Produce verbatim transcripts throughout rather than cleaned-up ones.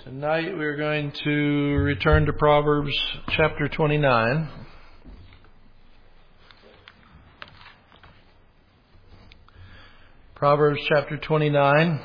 Tonight we're going to return to Proverbs chapter twenty-nine. Proverbs chapter twenty-nine.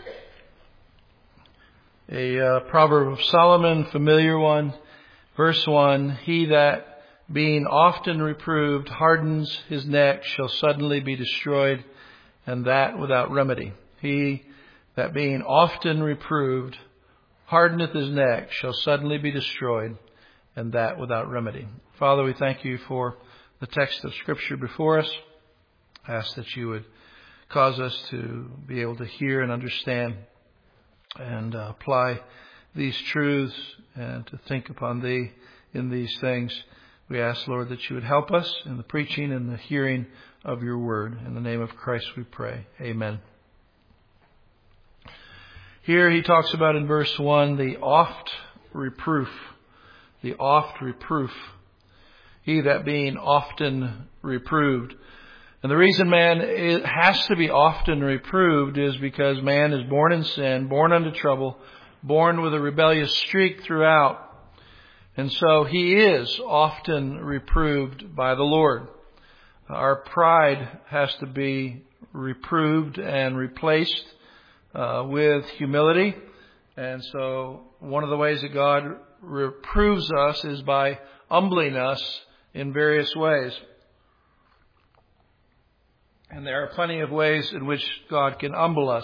A uh, proverb of Solomon, familiar one. Verse one, he that being often reproved hardens his neck shall suddenly be destroyed, and that without remedy. He that being often reproved hardeneth his neck shall suddenly be destroyed, and that without remedy. Father, we thank you for the text of Scripture before us. I ask that you would cause us to be able to hear and understand and uh, apply these truths and to think upon thee in these things. We ask, Lord, that you would help us in the preaching and the hearing of your word. In the name of Christ we pray. Amen. Here he talks about in verse one, the oft reproof. The oft reproof. He that being often reproved. And the reason man has to be often reproved is because man is born in sin, born unto trouble, born with a rebellious streak throughout. And so he is often reproved by the Lord. Our pride has to be reproved and replaced Uh, with humility. And so one of the ways that God reproves us is by humbling us in various ways. And there are plenty of ways in which God can humble us.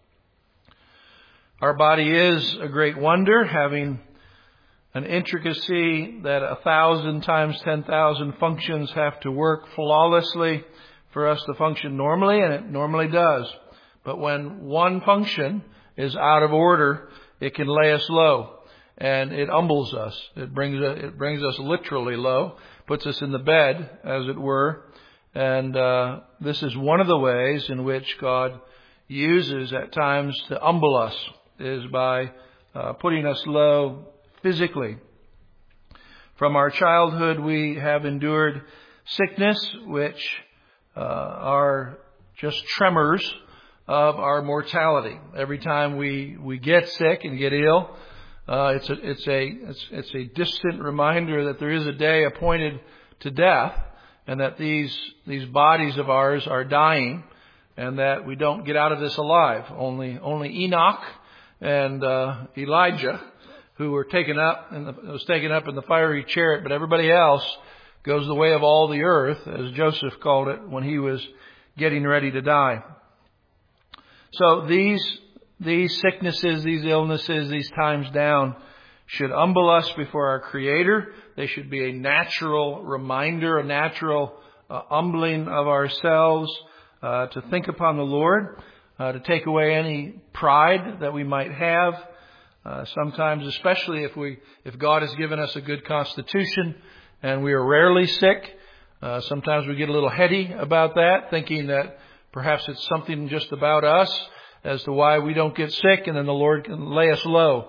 Our body is a great wonder, having an intricacy that a thousand times ten thousand functions have to work flawlessly for us to function normally, and it normally does. But when one function is out of order, it can lay us low, and it humbles us. It brings it brings us literally low, puts us in the bed, as it were. And uh, this is one of the ways in which God uses at times to humble us, is by uh, putting us low physically. From our childhood, we have endured sickness, which uh, are just tremors of our mortality. Every time we, we get sick and get ill, uh, it's a, it's a, it's, it's a distant reminder that there is a day appointed to death, and that these, these bodies of ours are dying, and that we don't get out of this alive. Only, only Enoch and, uh, Elijah, who were taken up and was taken up in the fiery chariot, but everybody else goes the way of all the earth, as Joseph called it when he was getting ready to die. So these these sicknesses, these illnesses, these times down should humble us before our Creator. They should be a natural reminder, a natural uh, humbling of ourselves uh, to think upon the Lord, uh, to take away any pride that we might have. Uh, sometimes, especially if we if God has given us a good constitution and we are rarely sick, uh, sometimes we get a little heady about that, thinking that perhaps it's something just about us as to why we don't get sick, and then the Lord can lay us low.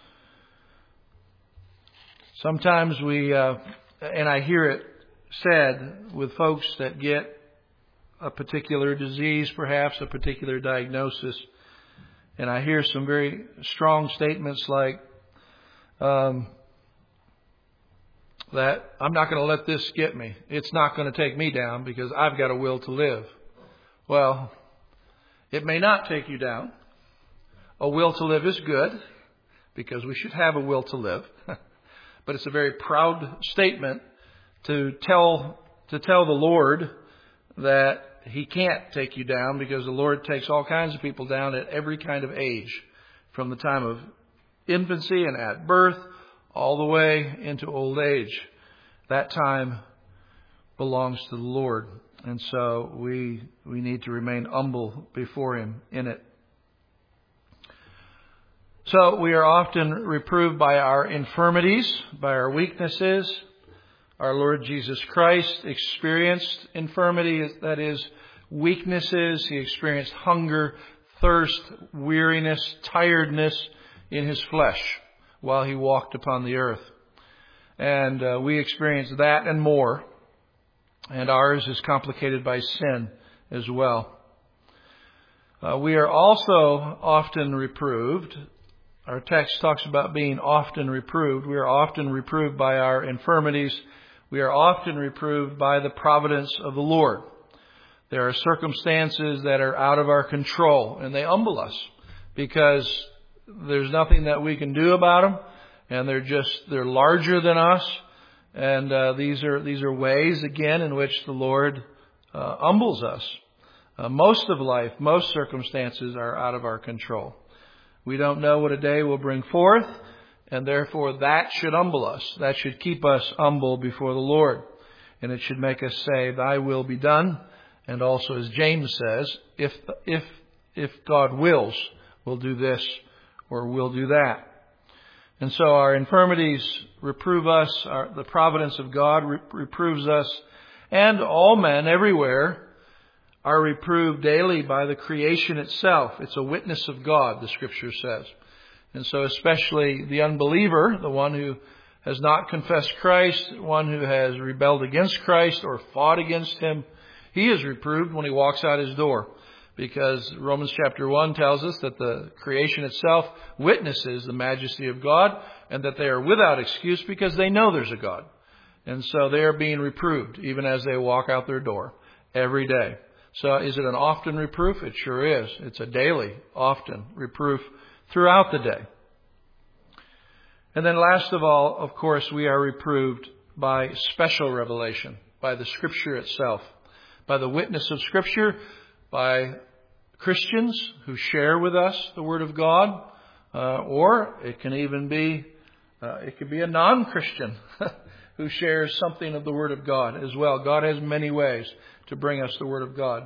Sometimes we, uh, and I hear it said with folks that get a particular disease, perhaps a particular diagnosis, and I hear some very strong statements like um, that I'm not going to let this get me. It's not going to take me down because I've got a will to live. Well, it may not take you down. A will to live is good, because we should have a will to live. But it's a very proud statement to tell to tell the Lord that He can't take you down, because the Lord takes all kinds of people down at every kind of age, from the time of infancy and at birth all the way into old age. That time belongs to the Lord. And so we we need to remain humble before Him in it. So we are often reproved by our infirmities, by our weaknesses. Our Lord Jesus Christ experienced infirmity, that is, weaknesses. He experienced hunger, thirst, weariness, tiredness in His flesh while He walked upon the earth. And uh, we experience that and more. And ours is complicated by sin as well. Uh, we are also often reproved. Our text talks about being often reproved. We are often reproved by our infirmities. We are often reproved by the providence of the Lord. There are circumstances that are out of our control, and they humble us because there's nothing that we can do about them, and they're just, they're larger than us. And uh, these are these are ways, again, in which the Lord uh, humbles us. Uh, most of life, most circumstances are out of our control. We don't know what a day will bring forth, and therefore that should humble us. That should keep us humble before the Lord. And it should make us say, Thy will be done. And also, as James says, if if if God wills, we'll do this or we'll do that. And so our infirmities reprove us. Our, the providence of God re- reproves us. And all men everywhere are reproved daily by the creation itself. It's a witness of God, the Scripture says. And so especially the unbeliever, the one who has not confessed Christ, one who has rebelled against Christ or fought against Him, he is reproved when he walks out his door. Because Romans chapter one tells us that the creation itself witnesses the majesty of God and that they are without excuse because they know there's a God. And so they are being reproved even as they walk out their door every day. So is it an often reproof? It sure is. It's a daily, often reproof throughout the day. And then last of all, of course, we are reproved by special revelation, by the Scripture itself, by the witness of Scripture, by Christians who share with us the Word of God, uh, or it can even be, uh, it could be a non-Christian who shares something of the Word of God as well. God has many ways to bring us the Word of God.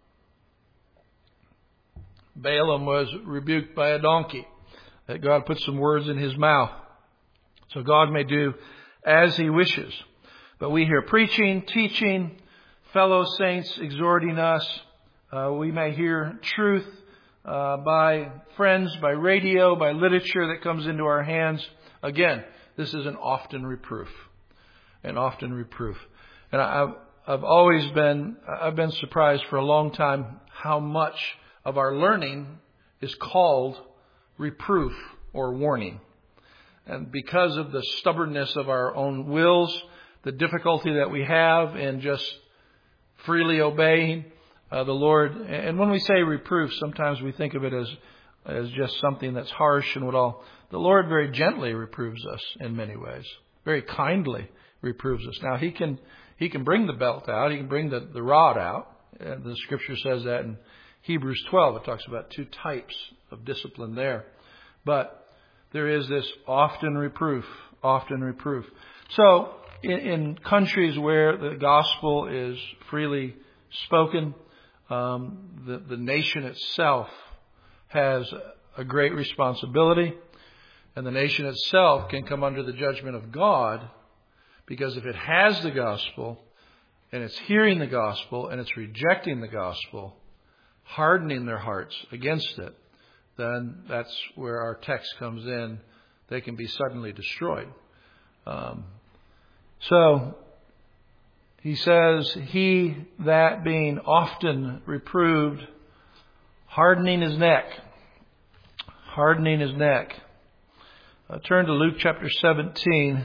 Balaam was rebuked by a donkey, that God put some words in his mouth. So God may do as He wishes. But we hear preaching, teaching, fellow saints exhorting us. Uh, we may hear truth uh, by friends, by radio, by literature that comes into our hands. Again, this is an often reproof. An often reproof. And I've, I've always been, I've been surprised for a long time how much of our learning is called reproof or warning. And because of the stubbornness of our own wills, the difficulty that we have in just freely obeying uh, the Lord. And when we say reproof, sometimes we think of it as as just something that's harsh and what all. The Lord very gently reproves us in many ways, very kindly reproves us. Now He can He can bring the belt out, He can bring the, the rod out. And the Scripture says that in Hebrews twelve. It talks about two types of discipline there. But there is this often reproof, often reproof. So in, in countries where the gospel is freely spoken, um, the, the nation itself has a great responsibility. And the nation itself can come under the judgment of God, because if it has the gospel and it's hearing the gospel and it's rejecting the gospel, hardening their hearts against it, then that's where our text comes in. They can be suddenly destroyed. Um, so he says, he that being often reproved, hardening his neck, hardening his neck. Uh, turn to Luke chapter seventeen,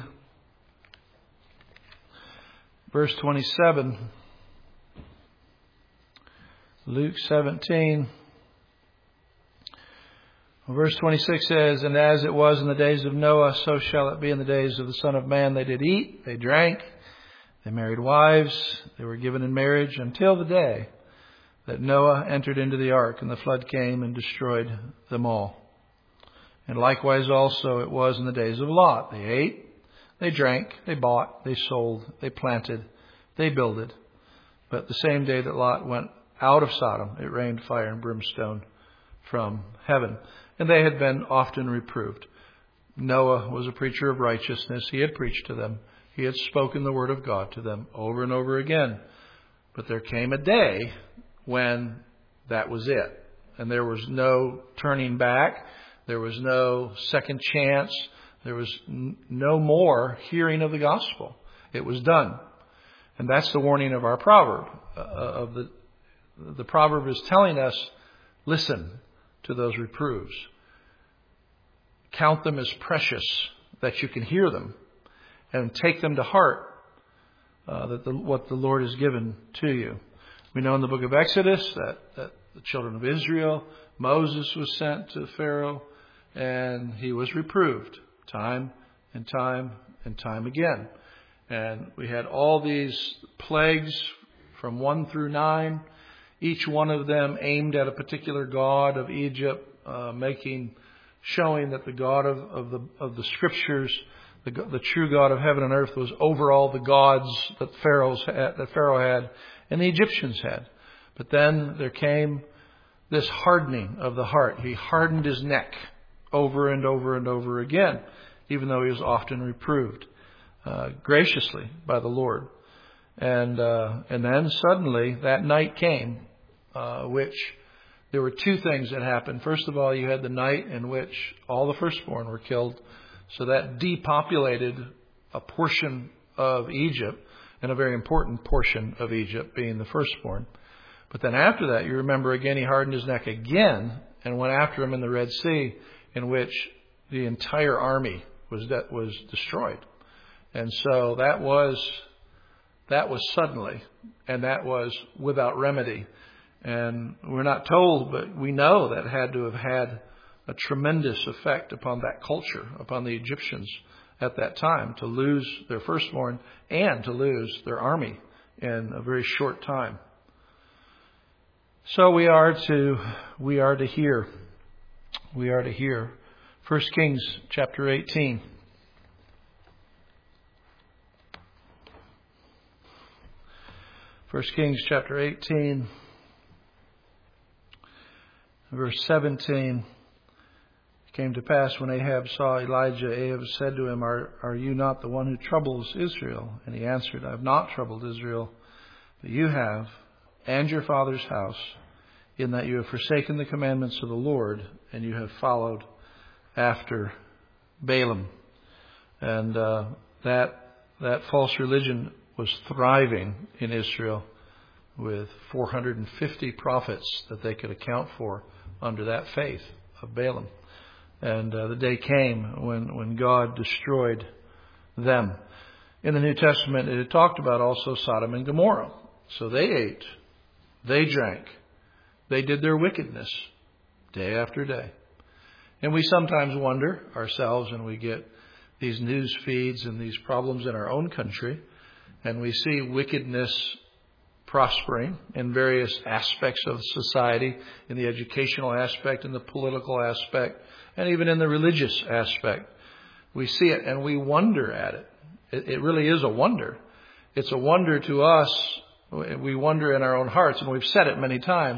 verse twenty-seven. Luke seventeen. Verse twenty-six says, and as it was in the days of Noah, so shall it be in the days of the Son of Man. They did eat, they drank, they married wives, they were given in marriage until the day that Noah entered into the ark, and the flood came and destroyed them all. And likewise also it was in the days of Lot. They ate, they drank, they bought, they sold, they planted, they builded. But the same day that Lot went out of Sodom, it rained fire and brimstone from heaven. And they had been often reproved. Noah was a preacher of righteousness. He had preached to them. He had spoken the word of God to them over and over again. But there came a day when that was it. And there was no turning back. There was no second chance. There was n- no more hearing of the gospel. It was done. And that's the warning of our proverb. Uh, of the, the proverb is telling us, listen to those reproofs. count them as precious, that you can hear them and take them to heart, uh, that the, what the Lord has given to you. We know in the book of Exodus that, that the children of Israel, Moses was sent to Pharaoh, and he was reproved time and time and time again. And we had all these plagues from one through nine, each one of them aimed at a particular god of Egypt, uh, making, showing that the God of, of the of the Scriptures, the, the true God of heaven and earth, was over all the gods that Pharaoh's had, that Pharaoh had and the Egyptians had. But then there came this hardening of the heart. He hardened his neck over and over and over again, even though he was often reproved uh, graciously by the Lord. And uh, and then suddenly that night came, uh, which there were two things that happened. First of all, you had the night in which all the firstborn were killed. So that depopulated a portion of Egypt, and a very important portion of Egypt being the firstborn. But then after that, you remember again, he hardened his neck again and went after him in the Red Sea, in which the entire army was de- was destroyed. And so that was that was suddenly, and that was without remedy. And we're not told, but we know that had to have had a tremendous effect upon that culture, upon the Egyptians at that time, to lose their firstborn and to lose their army in a very short time. So we are to we are to hear. We are to hear. First Kings chapter eighteen. First Kings chapter eighteen, verse seventeen. It came to pass when Ahab saw Elijah, Ahab said to him, Are, are you not the one who troubles Israel? And he answered, I have not troubled Israel, but you have, and your father's house, in that you have forsaken the commandments of the Lord, and you have followed after Balaam. And uh, that that false religion was thriving in Israel, with four hundred fifty prophets that they could account for under that faith of Balaam. And uh, the day came when, when God destroyed them. In the New Testament, it had talked about also Sodom and Gomorrah. So they ate, they drank, they did their wickedness day after day. And we sometimes wonder ourselves, and we get these news feeds and these problems in our own country, and we see wickedness prospering in various aspects of society, in the educational aspect, in the political aspect, and even in the religious aspect. We see it and we wonder at it. It, it really is a wonder. It's a wonder to us. We wonder in our own hearts, and we've said it many times,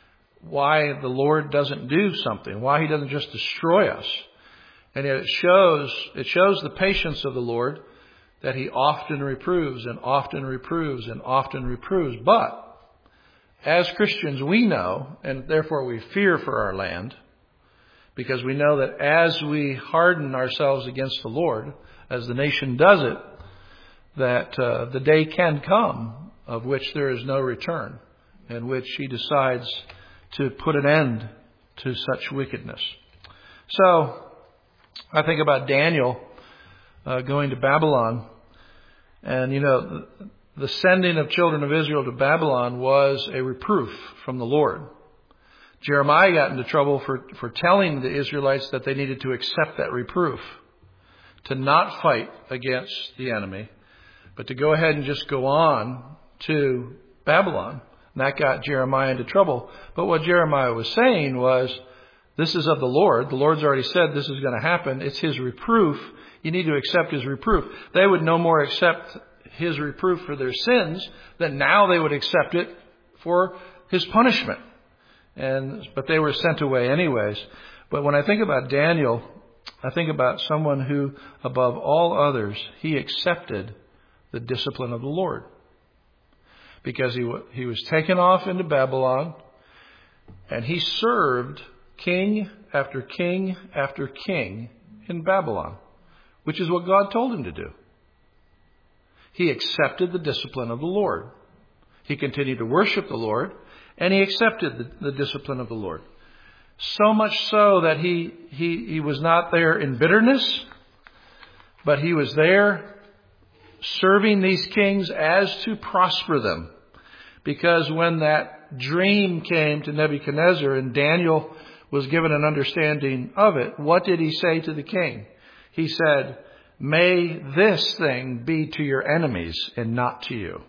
why the Lord doesn't do something, why He doesn't just destroy us. And yet it shows, it shows the patience of the Lord, that He often reproves and often reproves and often reproves. But as Christians, we know, and therefore we fear for our land, because we know that as we harden ourselves against the Lord, as the nation does it, that uh, the day can come of which there is no return, in which He decides to put an end to such wickedness. So I think about Daniel uh, going to Babylon. And, you know, the sending of children of Israel to Babylon was a reproof from the Lord. Jeremiah got into trouble for, for telling the Israelites that they needed to accept that reproof, to not fight against the enemy, but to go ahead and just go on to Babylon. And that got Jeremiah into trouble. But what Jeremiah was saying was, this is of the Lord. The Lord's already said this is going to happen. It's His reproof. You need to accept His reproof. They would no more accept His reproof for their sins than now they would accept it for His punishment. And but they were sent away anyways. But when I think about Daniel, I think about someone who, above all others, he accepted the discipline of the Lord. Because he he was taken off into Babylon, and he served king after king after king in Babylon, which is what God told him to do. He accepted the discipline of the Lord. He continued to worship the Lord, and he accepted the, the discipline of the Lord. So much so that he, he, he was not there in bitterness, but he was there serving these kings as to prosper them. Because when that dream came to Nebuchadnezzar and Daniel was given an understanding of it, what did he say to the king? He said, "May this thing be to your enemies and not to you."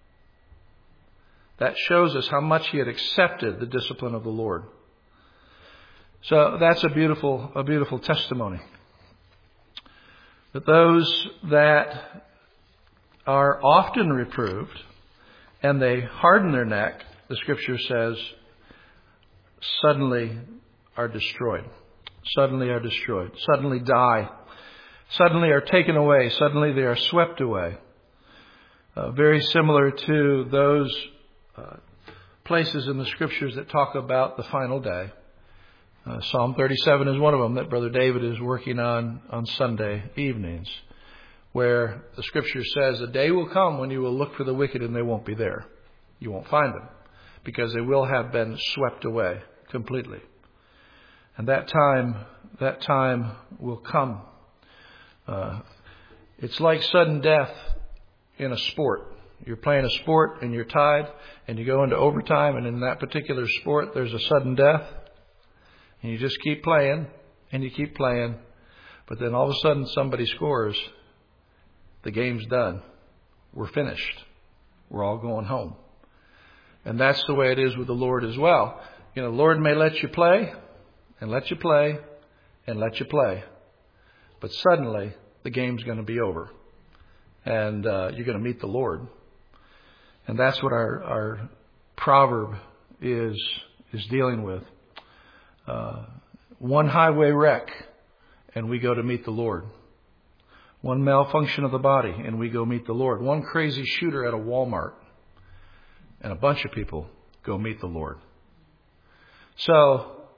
That shows us how much he had accepted the discipline of the Lord. So that's a beautiful, a beautiful testimony. That those that are often reproved and they harden their neck, the Scripture says, suddenly are destroyed. Suddenly are destroyed. Suddenly die. Suddenly are taken away. Suddenly they are swept away. Uh, very similar to those uh, places in the Scriptures that talk about the final day. Uh, Psalm thirty-seven is one of them that Brother David is working on on Sunday evenings, where the Scripture says, "A day will come when you will look for the wicked and they won't be there. You won't find them because they will have been swept away completely." And that time, that time will come. Uh, it's like sudden death in a sport. You're playing a sport and you're tied and you go into overtime, and in that particular sport there's a sudden death. And you just keep playing, and you keep playing. But then all of a sudden somebody scores. The game's done. We're finished. We're all going home. And that's the way it is with the Lord as well. You know, the Lord may let you play, and let you play, and let you play. But suddenly, the game's going to be over. And uh, you're going to meet the Lord. And that's what our, our proverb is, is dealing with. Uh, one highway wreck, and we go to meet the Lord. One malfunction of the body, and we go meet the Lord. One crazy shooter at a Walmart, and a bunch of people go meet the Lord. So,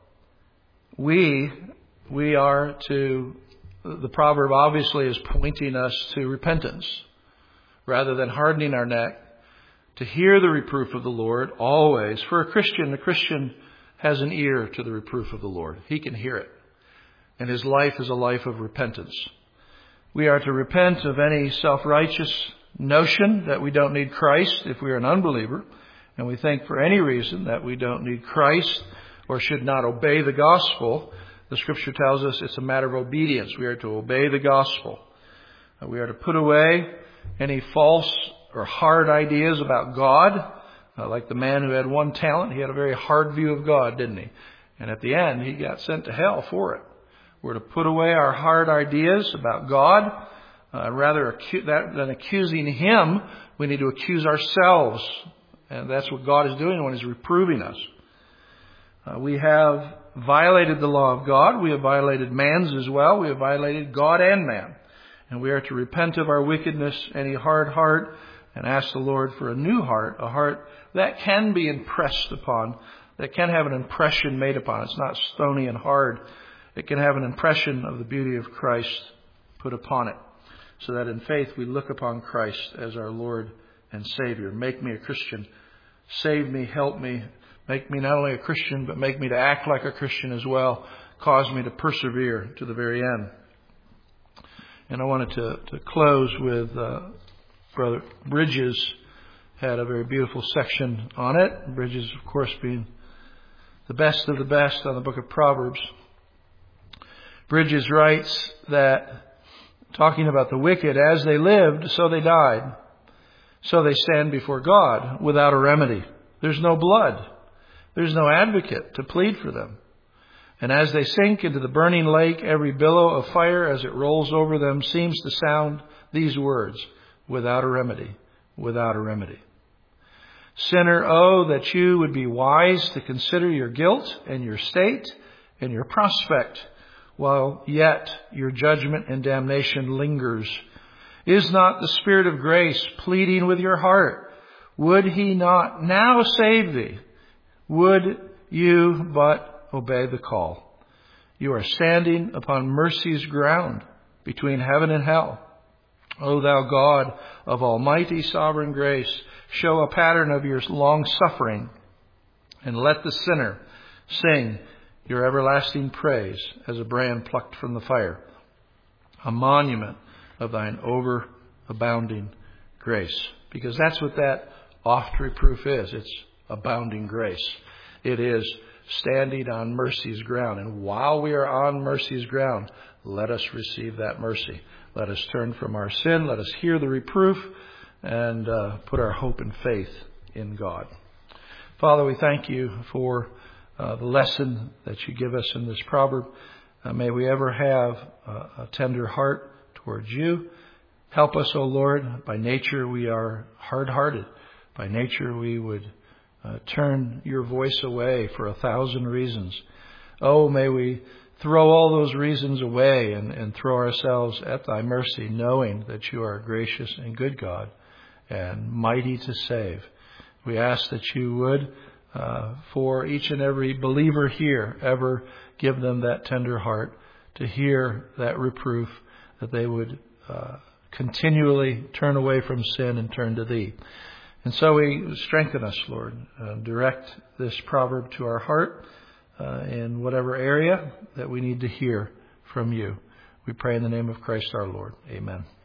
we, we are to, the proverb obviously is pointing us to repentance, rather than hardening our neck, to hear the reproof of the Lord always. For a Christian, a Christian has an ear to the reproof of the Lord. He can hear it. And his life is a life of repentance. We are to repent of any self-righteous notion that we don't need Christ if we are an unbeliever. And we think for any reason that we don't need Christ or should not obey the gospel. The Scripture tells us it's a matter of obedience. We are to obey the gospel. We are to put away any false or hard ideas about God. Uh, like the man who had one talent, he had a very hard view of God, didn't he? And at the end, he got sent to hell for it. We're to put away our hard ideas about God. Uh, rather acu- that, than accusing Him, we need to accuse ourselves. And that's what God is doing when He's reproving us. Uh, we have violated the law of God. We have violated man's as well. We have violated God and man. And we are to repent of our wickedness, any hard heart, and ask the Lord for a new heart, a heart that can be impressed upon, that can have an impression made upon. It's not stony and hard. It can have an impression of the beauty of Christ put upon it, so that in faith we look upon Christ as our Lord and Savior. Make me a Christian. Save me, help me. Make me not only a Christian, but make me to act like a Christian as well. Cause me to persevere to the very end. And I wanted to, to close with uh, Brother Bridges had a very beautiful section on it. Bridges, of course, being the best of the best on the book of Proverbs. Bridges writes that, talking about the wicked, as they lived, so they died. So they stand before God without a remedy. There's no blood. There's no advocate to plead for them. And as they sink into the burning lake, every billow of fire as it rolls over them seems to sound these words, without a remedy, without a remedy. Sinner, oh, that you would be wise to consider your guilt and your state and your prospect, while yet your judgment and damnation lingers. Is not the Spirit of grace pleading with your heart? Would He not now save thee? Would you but obey the call? You are standing upon mercy's ground between heaven and hell. O thou God of almighty sovereign grace, show a pattern of your long suffering, and let the sinner sing your everlasting praise as a brand plucked from the fire, a monument of thine overabounding grace. Because that's what that oft reproof is. It's abounding grace. It is standing on mercy's ground. And while we are on mercy's ground, let us receive that mercy. Let us turn from our sin. Let us hear the reproof and uh, put our hope and faith in God. Father, we thank you for uh, the lesson that you give us in this proverb. Uh, may we ever have uh, a tender heart towards you. Help us, O Lord. By nature we are hard-hearted. By nature we would uh, turn your voice away for a thousand reasons. Oh, may we throw all those reasons away and, and throw ourselves at thy mercy, knowing that you are a gracious and good God and mighty to save. We ask that you would, uh, for each and every believer here, ever give them that tender heart to hear that reproof, that they would uh, continually turn away from sin and turn to thee. And so we strengthen us, Lord. Uh, direct this proverb to our heart uh, in whatever area that we need to hear from you. We pray in the name of Christ our Lord. Amen.